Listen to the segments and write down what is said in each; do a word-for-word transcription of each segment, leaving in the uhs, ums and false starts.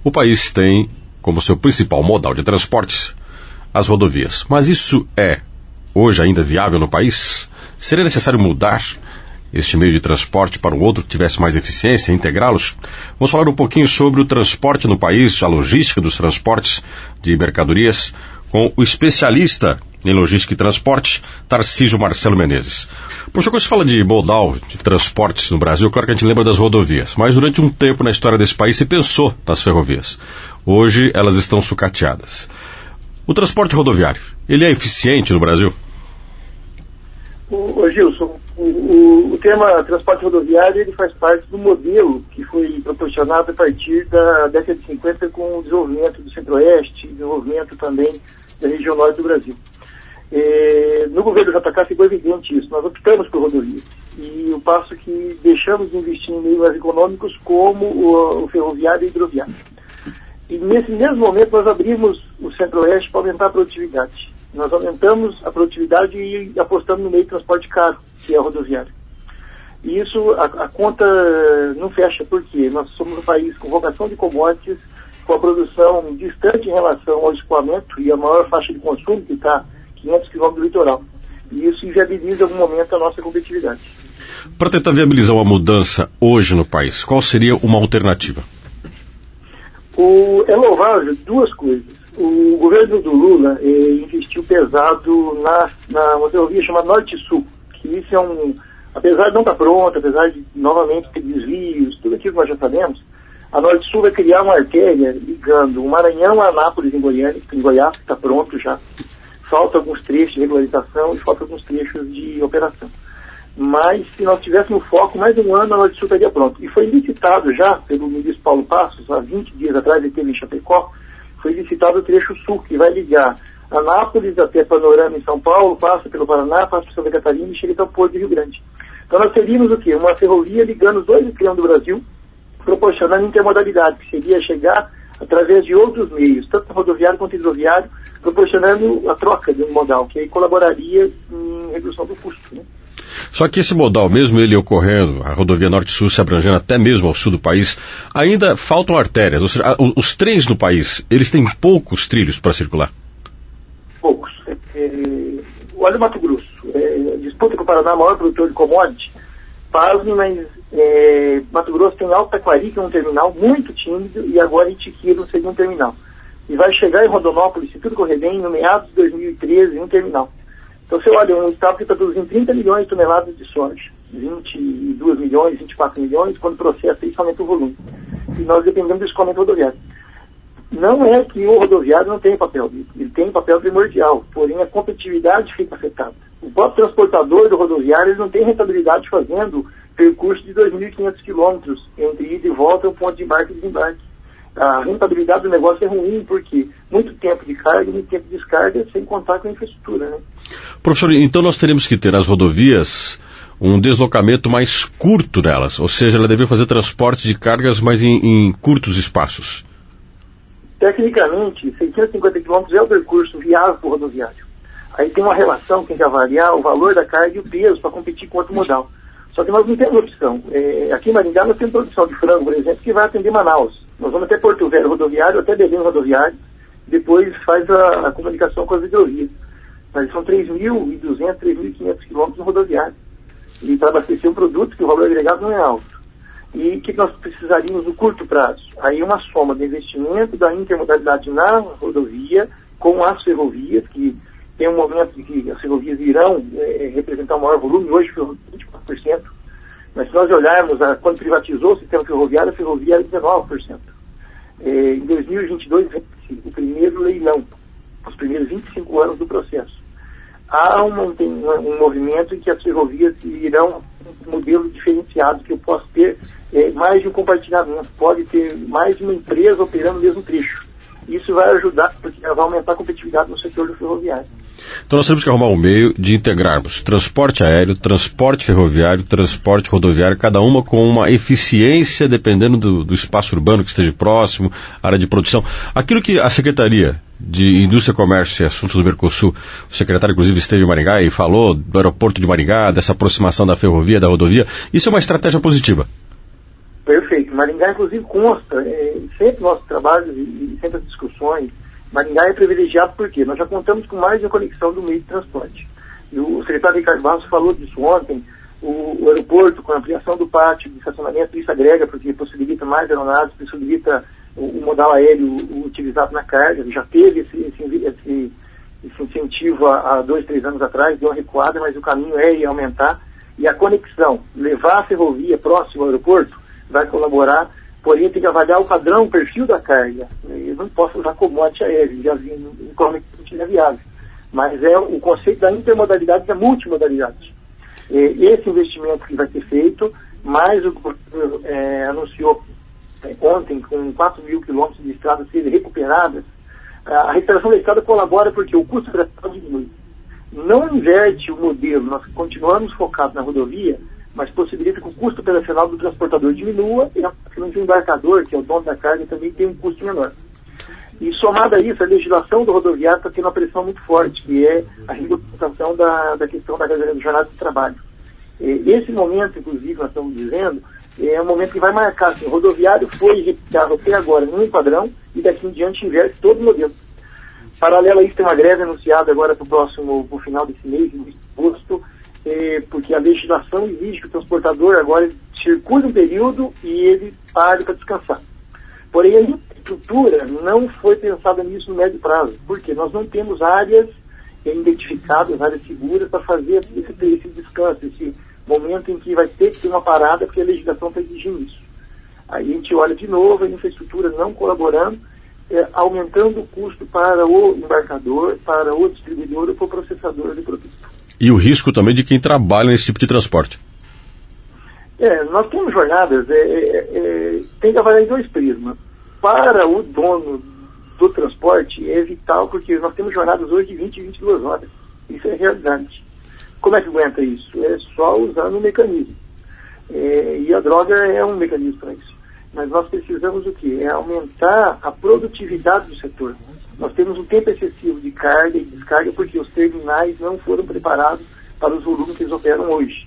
O país tem como seu principal modal de transportes as rodovias. Mas isso é, hoje, ainda viável no país? Seria necessário mudar este meio de transporte para um outro que tivesse mais eficiência, integrá-los? Vamos falar um pouquinho sobre o transporte no país, a logística dos transportes de mercadorias, com o especialista em logística e transporte, Tarcísio Marcelo Menezes. Professor, quando se fala de modal de transportes no Brasil, claro que a gente lembra das rodovias, mas durante um tempo na história desse país se pensou nas ferrovias. Hoje elas estão sucateadas. O transporte rodoviário, ele é eficiente no Brasil? Ô, Gilson, o, o, o tema transporte rodoviário ele faz parte do modelo que foi proporcionado a partir da década de cinquenta com o desenvolvimento do Centro-Oeste, desenvolvimento também da região norte do Brasil. É, no governo do J K ficou evidente isso, nós optamos por rodovias. E o passo que deixamos de investir em meios mais econômicos como o, o ferroviário e o hidroviário. E nesse mesmo momento nós abrimos o Centro-Oeste para aumentar a produtividade. Nós aumentamos a produtividade e apostamos no meio de transporte caro, que é a rodoviária. E isso, a, a conta não fecha, porque nós somos um país com vocação de commodities, com a produção distante em relação ao escoamento e a maior faixa de consumo, que está quinhentos quilômetros do litoral. E isso inviabiliza em algum momento a nossa competitividade. Para tentar viabilizar uma mudança hoje no país, qual seria uma alternativa? O, é louvável duas coisas. O governo do Lula eh, investiu pesado na, na uma ferrovia chamada Norte-Sul, que isso é um, apesar de não estar pronta, apesar de novamente ter desvios, tudo aquilo que nós já sabemos, a Norte-Sul vai criar uma artéria ligando o Maranhão a Anápolis, em Goiânia, em Goiás, que está pronto já. Falta alguns trechos de regularização e falta alguns trechos de operação. Mas se nós tivéssemos foco, mais um ano a Norte-Sul estaria pronto. E foi licitado já pelo ministro Paulo Passos, há vinte dias atrás, ele esteve em Chapecó, foi licitado o trecho sul, que vai ligar Anápolis até Panorama em São Paulo, passa pelo Paraná, passa por Santa Catarina e chega até o Porto de Rio Grande. Então nós teríamos o quê? Uma ferrovia ligando os dois extremos do Brasil, proporcionando intermodalidade, que seria chegar através de outros meios, tanto rodoviário quanto hidroviário, proporcionando a troca de um modal, que aí colaboraria em redução do custo, né? Só que esse modal, mesmo ele ocorrendo, a rodovia Norte-Sul se abrangendo até mesmo ao sul do país, ainda faltam artérias. Ou seja, os, os trens no país, eles têm poucos trilhos para circular? Poucos. É, é, olha o Mato Grosso. É, disputa com o Paraná, maior produtor de commodity. Pasme, mas é, Mato Grosso tem Alto Taquari, que é um terminal muito tímido, e agora Itiquira, um segundo terminal. E vai chegar em Rondonópolis, se tudo correr bem, no meados de dois mil e treze, um terminal. Então você olha, um estado que está produzindo trinta milhões de toneladas de soja, vinte e dois milhões, vinte e quatro milhões, quando processa isso aumenta o volume. E nós dependemos do escoamento rodoviário. Não é que o rodoviário não tem papel, ele tem papel primordial, porém a competitividade fica afetada. O próprio transportador do rodoviário ele não tem rentabilidade fazendo percurso de dois mil e quinhentos quilômetros entre ida e volta ao ponto de embarque e desembarque. A rentabilidade do negócio é ruim, porque muito tempo de carga, muito tempo de descarga, sem contar com a infraestrutura, né? Professor, então nós teremos que ter nas rodovias um deslocamento mais curto delas, ou seja, ela deve fazer transporte de cargas, mas em, em curtos espaços. Tecnicamente, seiscentos e cinquenta quilômetros é o percurso viável para o rodoviário. Aí tem uma relação que tem que avaliar o valor da carga e o peso para competir com outro modal. Só que nós não temos opção. É, aqui em Maringá nós temos produção de frango, por exemplo, que vai atender Manaus. Nós vamos até Porto Velho rodoviário, até Belém rodoviário, depois faz a, a comunicação com as hidrovias. Mas são três mil e duzentos, três mil e quinhentos quilômetros no rodoviário. E para abastecer um produto que o valor agregado não é alto. E que nós precisaríamos no curto prazo? Aí uma soma de investimento da intermodalidade na rodovia com as ferrovias, que tem um momento de que as ferrovias irão é, representar um maior volume, hoje foi vinte e quatro por cento. Mas se nós olharmos, a, quando privatizou o sistema ferroviário, a ferrovia era dezenove por cento. É, em dois mil e vinte e dois, o primeiro leilão, os primeiros vinte e cinco anos do processo. Há um, um, um movimento em que as ferrovias irão um modelo diferenciado, que eu posso ter é, mais de um compartilhamento, pode ter mais de uma empresa operando o mesmo trecho. Isso vai ajudar, porque vai aumentar a competitividade no setor do ferroviário. Então nós temos que arrumar um meio de integrarmos transporte aéreo, transporte ferroviário, transporte rodoviário, cada uma com uma eficiência dependendo do, do espaço urbano que esteja próximo, área de produção. Aquilo que a Secretaria de Indústria, Comércio e Assuntos do Mercosul, o secretário inclusive esteve em Maringá e falou do aeroporto de Maringá, dessa aproximação da ferrovia, da rodovia, isso é uma estratégia positiva. Perfeito. Maringá, inclusive, consta, é, sempre nossos trabalhos e, e sempre as discussões, Maringá é privilegiado porque nós já contamos com mais de uma conexão do meio de transporte. E o secretário Ricardo Barros falou disso ontem, o, o aeroporto, com a ampliação do pátio de estacionamento, isso agrega, porque possibilita mais aeronaves, possibilita o, o modal aéreo o, utilizado na carga, já teve esse, esse, esse, esse incentivo há, há dois, três anos atrás, deu uma recuada, mas o caminho é ir aumentar, e a conexão, levar a ferrovia próximo ao aeroporto, vai colaborar, porém tem que avaliar o padrão, o perfil da carga. Eu não posso usar commodity aéreo, já vi, incomunicamente é viável. Mas é o conceito da intermodalidade e da multimodalidade. Esse investimento que vai ser feito, mais o governo é, anunciou é, ontem, com quatro mil quilômetros de estradas serem recuperadas, a recuperação da estrada colabora porque o custo da estrada diminui. Não inverte o modelo, nós continuamos focados na rodovia, mas possibilita que o custo operacional do transportador diminua e o embarcador, que é o dono da carga, também tem um custo menor. E somado a isso, a legislação do rodoviário está tendo uma pressão muito forte, que é a regulamentação da, da questão da jornada de trabalho. E esse momento, inclusive, nós estamos dizendo, é um momento que vai marcar, assim, o rodoviário foi replicado até agora num padrão e daqui em diante inverte todo o modelo. Paralelo a isso, tem uma greve anunciada agora para o próximo, para o final desse mês, em agosto, é, porque a legislação exige que o transportador agora circule um período e ele pare para descansar. Porém, a infraestrutura não foi pensada nisso no médio prazo, porque nós não temos áreas identificadas, áreas seguras para fazer esse, esse descanso, esse momento em que vai ter que ter uma parada, porque a legislação está exigindo isso. Aí a gente olha de novo a infraestrutura não colaborando, é, aumentando o custo para o embarcador, para o distribuidor ou para o processador de produto. E o risco também de quem trabalha nesse tipo de transporte. É, nós temos jornadas, é, é, é, tem que avaliar em dois prismas. Para o dono do transporte é vital, porque nós temos jornadas hoje de vinte, vinte e duas horas. Isso é realidade. Como é que aguenta isso? É só usando o mecanismo. É, e a droga é um mecanismo para isso. Mas nós precisamos o quê? É aumentar a produtividade do setor. Nós temos um tempo excessivo de carga e descarga porque os terminais não foram preparados para os volumes que eles operam hoje.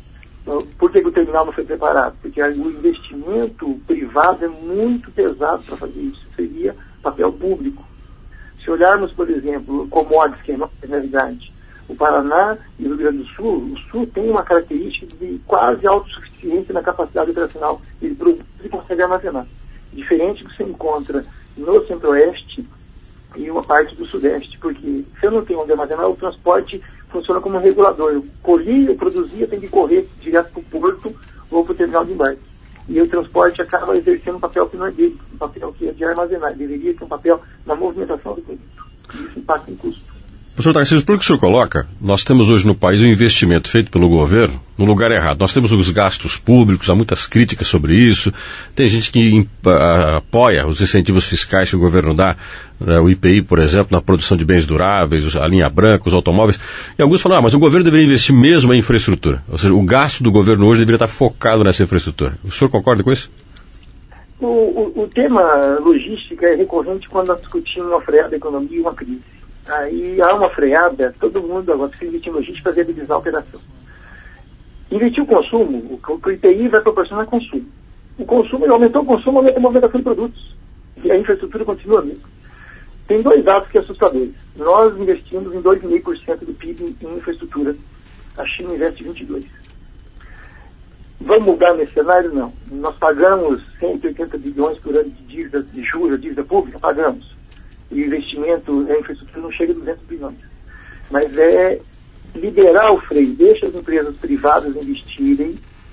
Por que o terminal não foi preparado? Porque o investimento privado é muito pesado para fazer isso. Seria papel público. Se olharmos, por exemplo, commodities, que é a nossa realidade, o Paraná e o Rio Grande do Sul, o Sul tem uma característica de quase autossuficiência na capacidade operacional. Ele produz e consegue armazenar. Diferente do que se encontra no Centro-Oeste e uma parte do Sudeste, porque se eu não tenho onde armazenar, o transporte funciona como um regulador. Eu colhia, eu produzia, tem que correr direto para o porto ou para o terminal de embarque. E o transporte acaba exercendo um papel que não é dele, um papel que é de armazenar. Deveria ter um papel na movimentação do produto. E isso impacta em custo. Professor Tarcísio, pelo que o senhor coloca, nós temos hoje no país um investimento feito pelo governo no lugar errado. Nós temos os gastos públicos, há muitas críticas sobre isso. Tem gente que apoia os incentivos fiscais que o governo dá, o I P I, por exemplo, na produção de bens duráveis, a linha branca, os automóveis. E alguns falam, ah, mas o governo deveria investir mesmo em infraestrutura. Ou seja, o gasto do governo hoje deveria estar focado nessa infraestrutura. O senhor concorda com isso? O, o, o tema logística é recorrente quando nós discutimos uma freada da economia e uma crise. Aí há uma freada, todo mundo agora precisa investir em logística para viabilizar a operação. Investir o consumo, o, o I P I vai proporcionar consumo. O consumo, ele aumentou o consumo, aumenta a movimentação de produtos. E a infraestrutura continua mesmo. Tem dois dados que são assustadores. Nós investimos em dois vírgula cinco por cento do P I B em infraestrutura. A China investe vinte e dois por cento. Vamos mudar nesse cenário? Não. Nós pagamos cento e oitenta bilhões por ano de dívida de juros, dívida pública, pagamos. E o investimento em infraestrutura não chega a duzentos bilhões. Mas é liberar o freio, deixa as empresas privadas investirem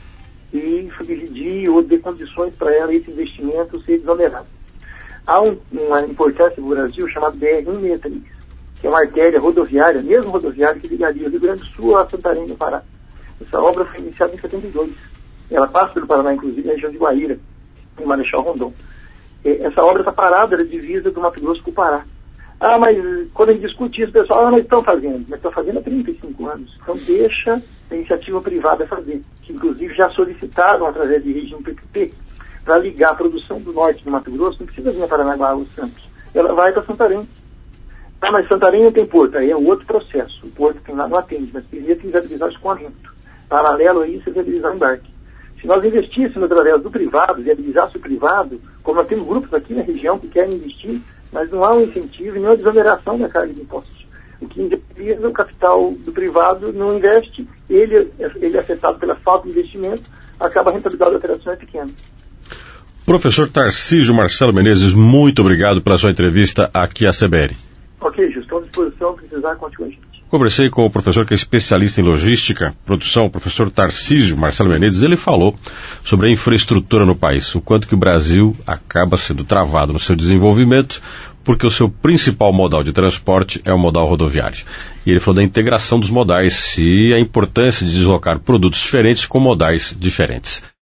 e dividir ou ter condições para ela esse investimento ser desonerado. Há um, uma importância no Brasil chamada B R cento e sessenta e três, que é uma artéria rodoviária, mesmo rodoviária, que ligaria o Rio Grande do Sul a Santarém, no Pará. Essa obra foi iniciada em setenta e dois. Ela passa pelo Paraná, inclusive, na região de Guaíra, em Marechal Rondon. Essa obra está parada, ela é divisa do Mato Grosso com o Pará. Ah, mas quando a gente discute isso, o pessoal, ah, mas estão fazendo. Mas estão fazendo há trinta e cinco anos. Então deixa a iniciativa privada fazer, que inclusive já solicitaram através de regime P P P, para ligar a produção do norte do Mato Grosso, não precisa vir a Paranaguá ou Santos. Ela vai para Santarém. Ah, mas Santarém não tem porto. Aí é outro processo. O porto tem lá não atende, mas precisa viabilizar o escoamento. Paralelo a isso, é viabilizar o embarque. Se nós investíssemos através do privado, viabilizasse o privado, como nós temos grupos aqui na região que querem investir, mas não há um incentivo e nem uma desoneração da carga de impostos. O que inviabiliza o capital do privado não investe, ele, ele é afetado pela falta de investimento, acaba a rentabilidade da operação é pequena. Professor Tarcísio Marcelo Menezes, muito obrigado pela sua entrevista aqui à C B N. Ok, Gil, estou à disposição, precisar, conte com a gente. Conversei com o professor que é especialista em logística, produção, o professor Tarcísio Marcelo Menezes. Ele falou sobre a infraestrutura no país, o quanto que o Brasil acaba sendo travado no seu desenvolvimento, porque o seu principal modal de transporte é o modal rodoviário. E ele falou da integração dos modais e a importância de deslocar produtos diferentes com modais diferentes.